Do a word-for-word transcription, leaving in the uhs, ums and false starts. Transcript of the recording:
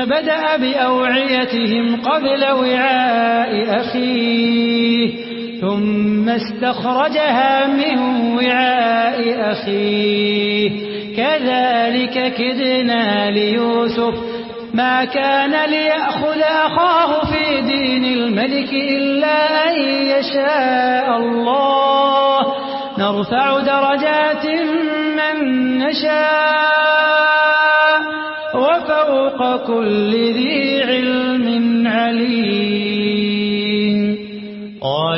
بدأ بأوعيتهم قبل وعاء أخيه ثم استخرجها من وعاء أخيه كذلك كدنا ليوسف ما كان ليأخذ أخاه في دين الملك إلا أن يشاء الله نرفع درجات من نشاء وفوق كل ذي